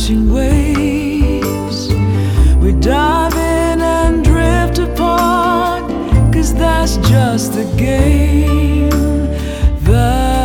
crashing waves. We dive in and drift apart, 'cause that's just the game that